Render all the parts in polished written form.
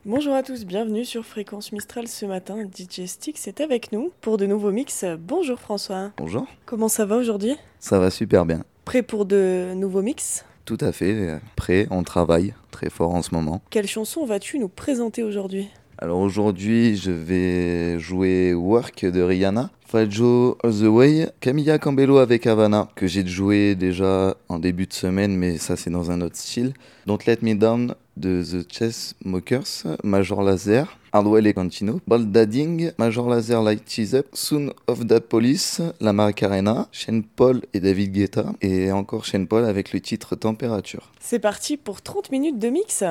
Bonjour à tous, bienvenue sur Fréquence Mistral ce matin. DJ Styx est avec nous pour de nouveaux mix. Bonjour François. Bonjour. Comment ça va aujourd'hui ? Ça va super bien. Prêt pour de nouveaux mix ? Tout à fait, prêt, on travaille très fort en ce moment. Quelle chanson vas-tu nous présenter aujourd'hui ? Alors aujourd'hui, je vais jouer Work de Rihanna, Fajo All The Way, Camilla Cabello avec Havana, que j'ai joué déjà en début de semaine, mais ça c'est dans un autre style. Don't Let Me Down de The Chainsmokers, Major Lazer, Hardwell et Contino, Baldadding, Major Lazer Light Cheese Up, Soon of the Police, La Macarena, Sean Paul et David Guetta, et encore Sean Paul avec le titre Température. C'est parti pour 30 minutes de mix.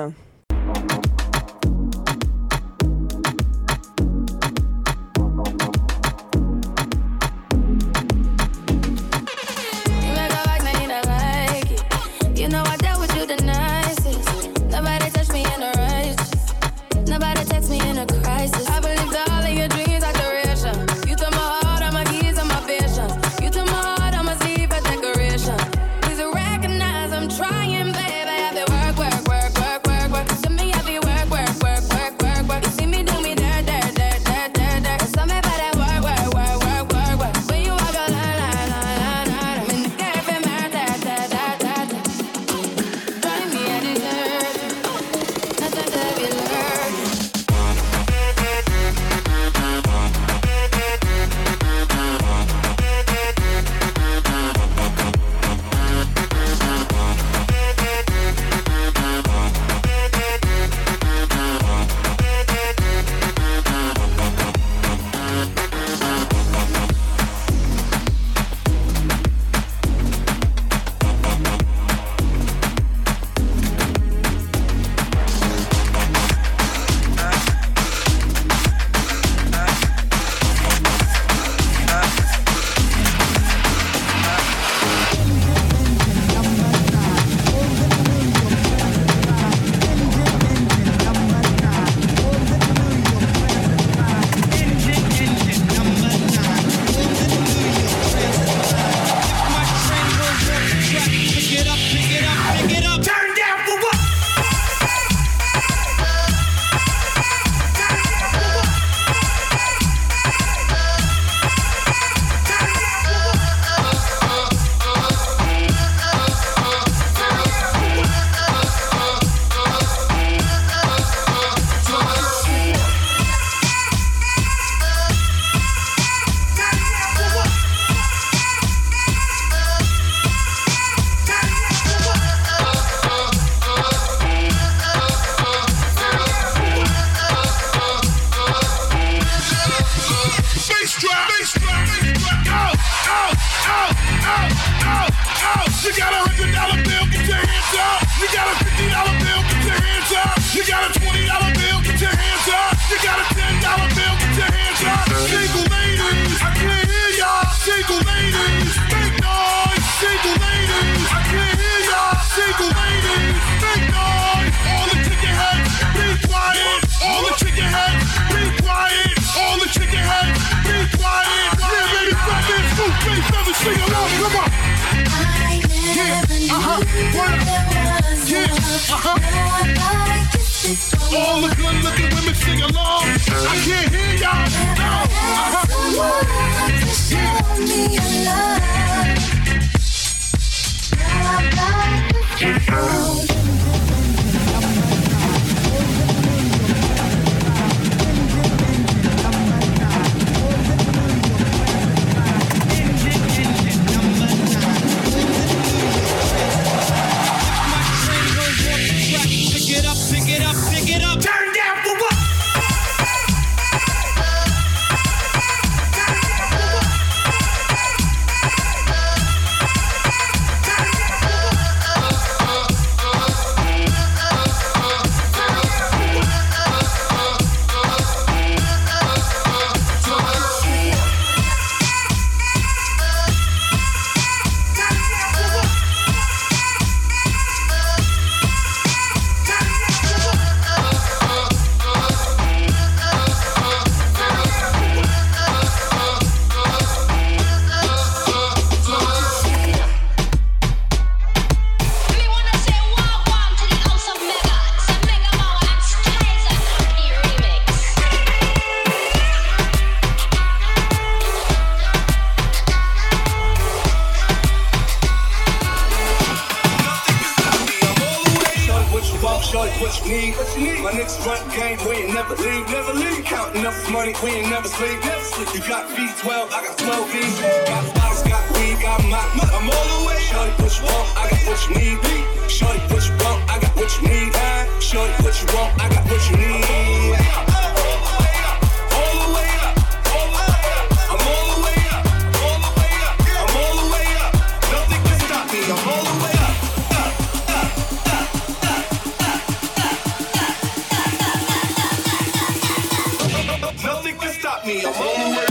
All the good looking women sing along. I can't hear y'all. Show me your love. Now I'm like the Front game, we ain't never leave, never leave. Counting up this money, we ain't never sleep, never sleep. You got V12, I got 12 V's. Got bottles, got weed, got my, I'm all the way. Shorty, what you want, I got what you need. Shorty, what you want, I got what you need. Shorty, what you want, I got what you need. All the way up, all the way up. I'm all the way up, all the way up. I'm all the way up. Nothing can stop me, I'm all the way up. Nothing can stop me, I'm all the way up.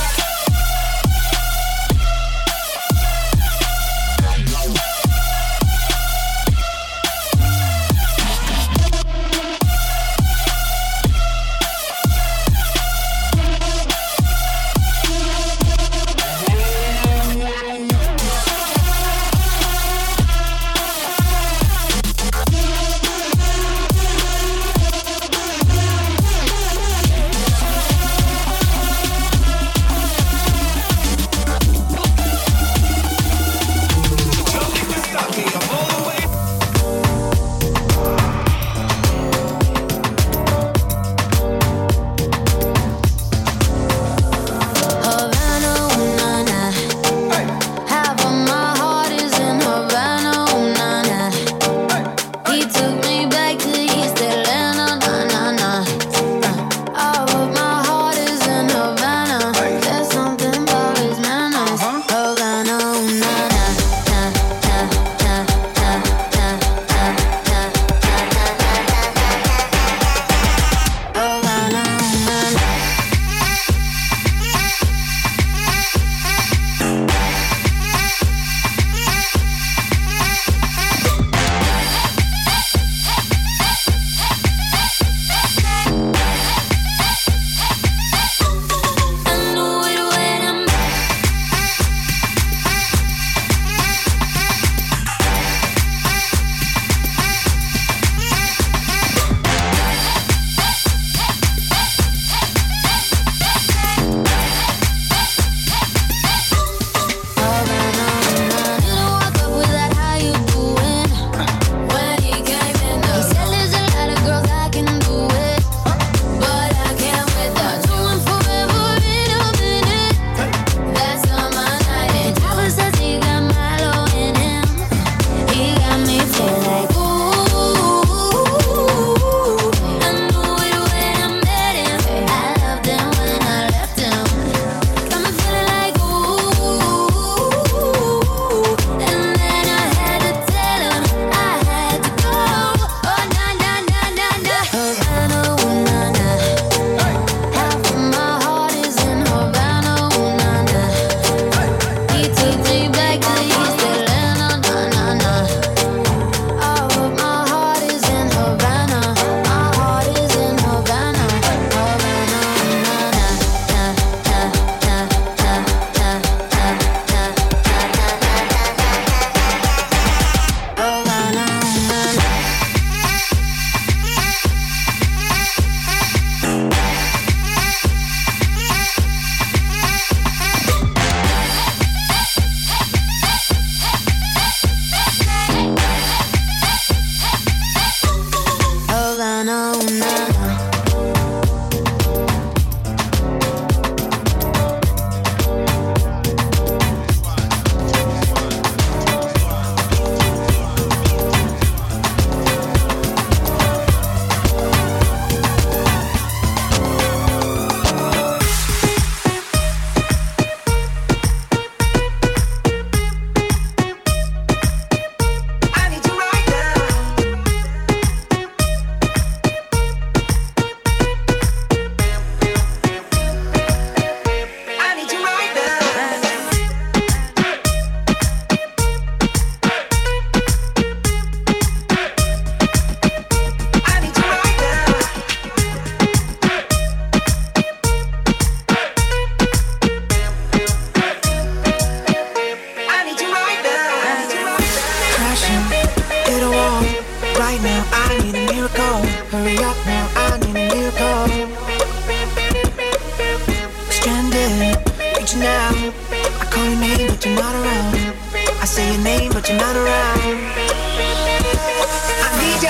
but you're not around. I say your name, but you're not around. I need you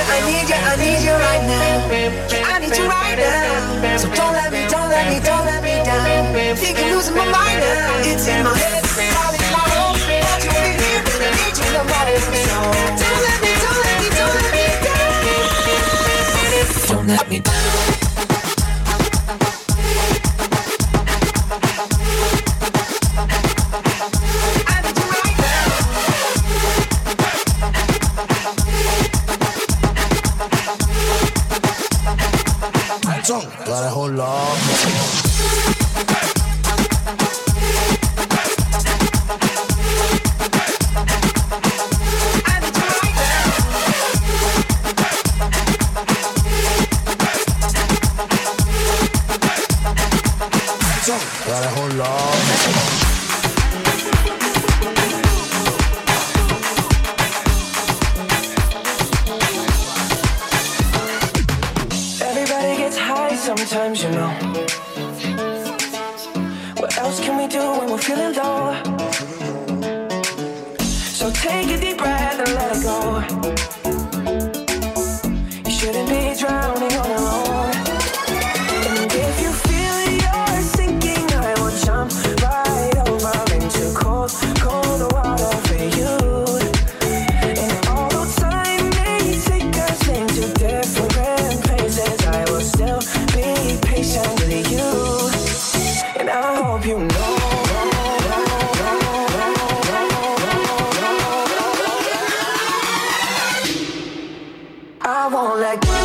I need you right now. I need you right now. So don't let me down. Think I'm losing my mind now. It's in my head, all in my own. Want you in here, but I need you no matter so don't let me down. Don't let me down. Gotta hold on. Gotta hold on. Sometimes, you know. What else can we do when we're feeling low? So take a deep breath and let it go. You shouldn't be drowning on your own. And if you feel you're sinking, I will jump right over into cold, cold water for you. And although time may take us into different places, I will still be patient with you, and I hope you know. I won't let go.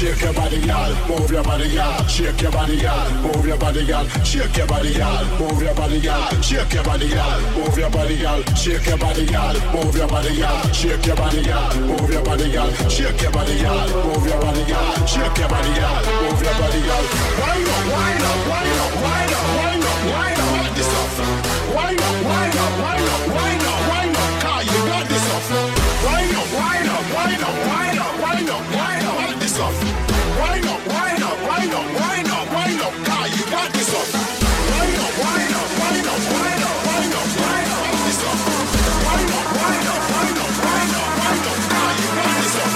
Shake your body, girl. Move your body, girl. Shake your body, girl. Move your body, girl. Shake your body, girl. Move your body, girl. Shake your body, girl. Move your body, girl. Shake your body, girl. Move your body, girl. Shake your body, girl. Move your body, girl. Shake your body, girl. Move your body, girl. Shake your body, girl. Move your body, girl. Wind up, wind up, wind up, wind up, wind up, wind up. Got this off. Wind up, wind up, wind up, wind up, wind up. Car, you got this off. Wind up, wind up, wind up, wind up, wind up, wind up. Got this off. Wind up, wind up, wind up, wind up, wind up. Car, you got this off. Wind up, wind up, wind up, wind up, wind up, wind up. Got this off. Wind up, wind up, wind up, wind up, wind up. Car, you got this off.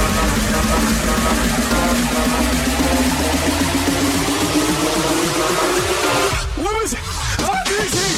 What was it? How easy?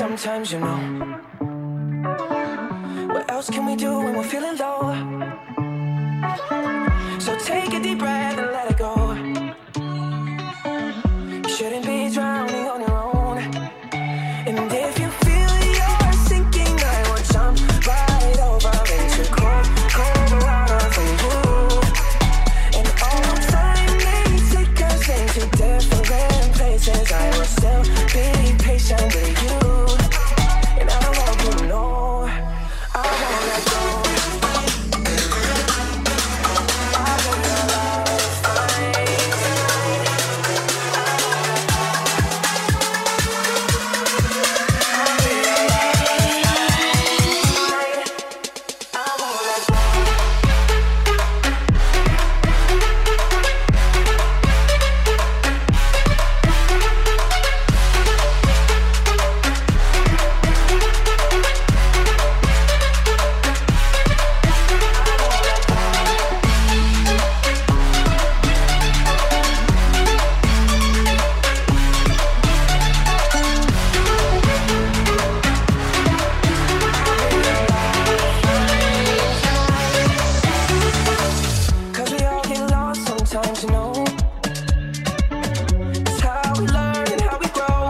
sometimes, you know. What else can we do when we're feeling low? So take a deep breath and let it go. You shouldn't be drowning on your own. And if you feel you're sinking, I will jump right over into cold, cold water for you. And all time may take us into different places, I will still be patient with you. And I want you to know I won't let go. I will your love find. Cause we all get lost sometimes, you know. It's how we learn and how we grow.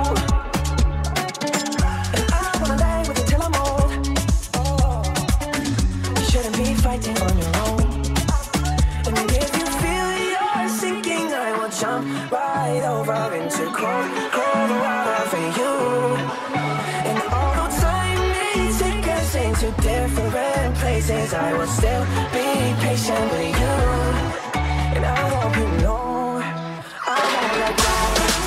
And I wanna lay with you till I'm old. Oh, you shouldn't be fighting on your own. And if you feel you're sinking, I will jump right over into cold, cold water for you. And although time may take us into different places, I will still be patient with you. And I hope you know I won't let go.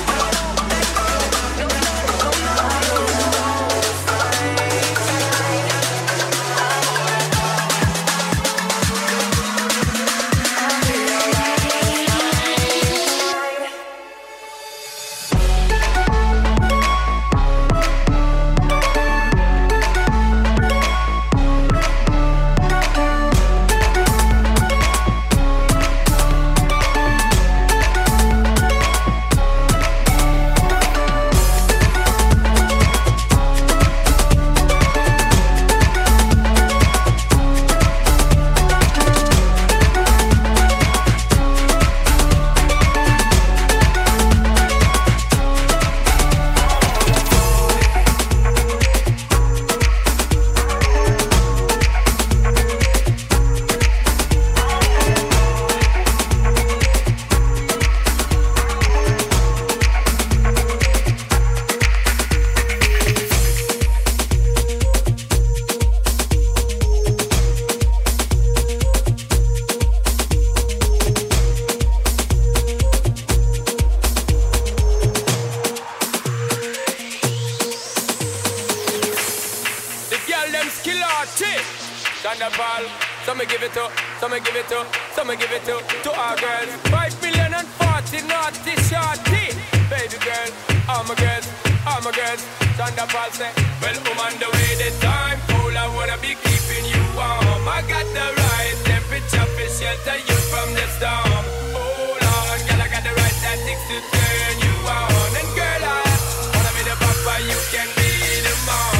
The girl them skill artist. Thunderball. Some give it to, some give it to, some give it to our girls. 5 million and 40 naughty shorty. Baby girl, all my girls, all my girls. Thunderball say, well, I'm on the way this time. Cool, I wanna be keeping you warm. I got the right temperature to shelter you from the storm. Hold on, girl, I got the right tactics to turn you on. And girl, I wanna be the papa, you can be the mom.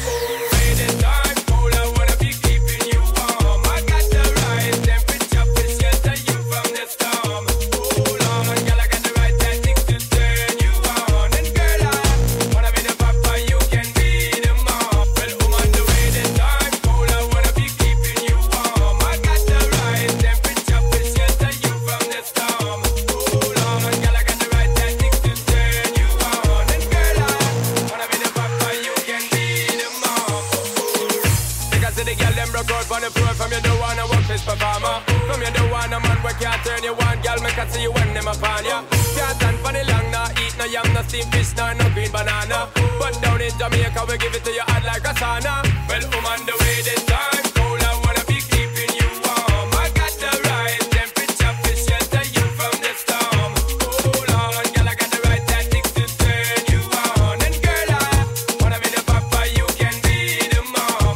Turn you on, girl, make I see you when them upon ya. Can't stand for the long, nah eat no yam, no steamed fish, nah no green banana. But down in Jamaica, we give it to you hot like a sauna. Well, I'm on the way this time, cold, I wanna be keeping you warm. I got the right temperature to shelter you from the storm. Hold on, girl, I got the right tactics to turn you on. And girl, I wanna be the papa, you can be the mom.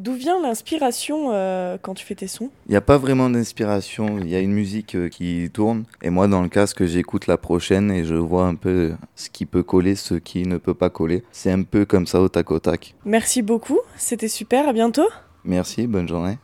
D'où vient l'inspiration quand tu fais tes sons ? Il n'y a pas vraiment d'inspiration, il y a une musique qui tourne et moi dans le casque j'écoute la prochaine et je vois un peu ce qui peut coller, ce qui ne peut pas coller. C'est un peu comme ça au tac au tac. Merci beaucoup, c'était super, à bientôt. Merci, bonne journée.